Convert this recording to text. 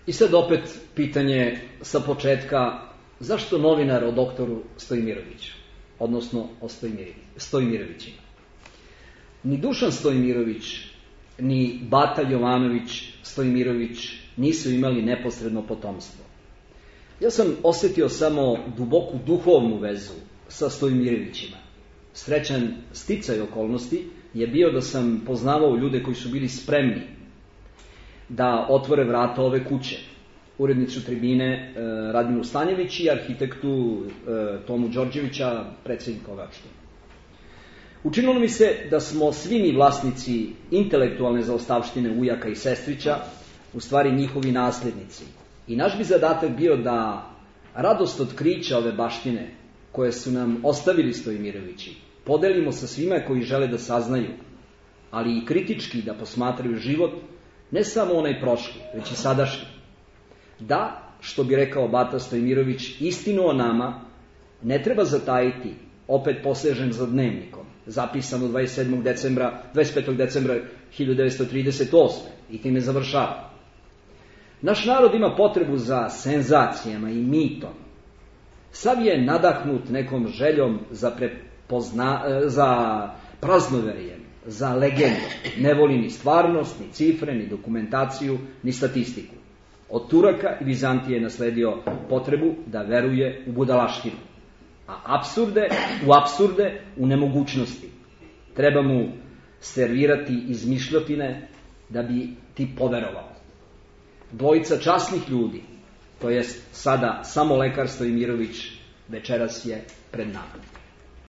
I sad opet pitanje sa početka, zašto novinar o doktoru Stojmiroviću, odnosno o Stojmirovićima? Ni Dušan Stojmirović, ni Bata Jovanović Stojmirović nisu imali neposredno potomstvo. Ja sam osjetio samo duboku duhovnu vezu sa Stojmirovićima. Srećan sticaj okolnosti je bio da sam poznavao ljude koji su bili spremni da otvore vrata ove kuće. Urednicu Tribine Radminu Stanjević i arhitektu Tomu Đorđevića, predsjednika ove opštine. Učinilo mi se da smo svi mi vlasnici intelektualne zaostavštine ujaka i sestrića, u stvari njihovi nasljednici. I naš bi zadatak bio da radost otkrića ove baštine, koje su nam ostavili Stojmirovići, podelimo sa svima koji žele da saznaju, ali i kritički da posmatraju život, ne samo onaj prošli, već i sadašnji. Da, što bi rekao Bata Stojmirović, istinu o nama ne treba zatajiti, opet posežem za dnevnikom, zapisano 25. decembra 1938. i time završava. Naš narod ima potrebu za senzacijama i mitom. Sav je nadahnut nekom željom za praznoverjem, za legendom. Ne voli ni stvarnost, ni cifre, ni dokumentaciju, ni statistiku. Od Turaka i Vizantije je nasledio potrebu da veruje u budalaštinu. A u apsurde, u nemogućnosti. Treba mu servirati izmišljotine da bi ti poverovao. Dvojica časnih ljudi, to jest sada samo lekar Stojmirović, večeras je pred nama.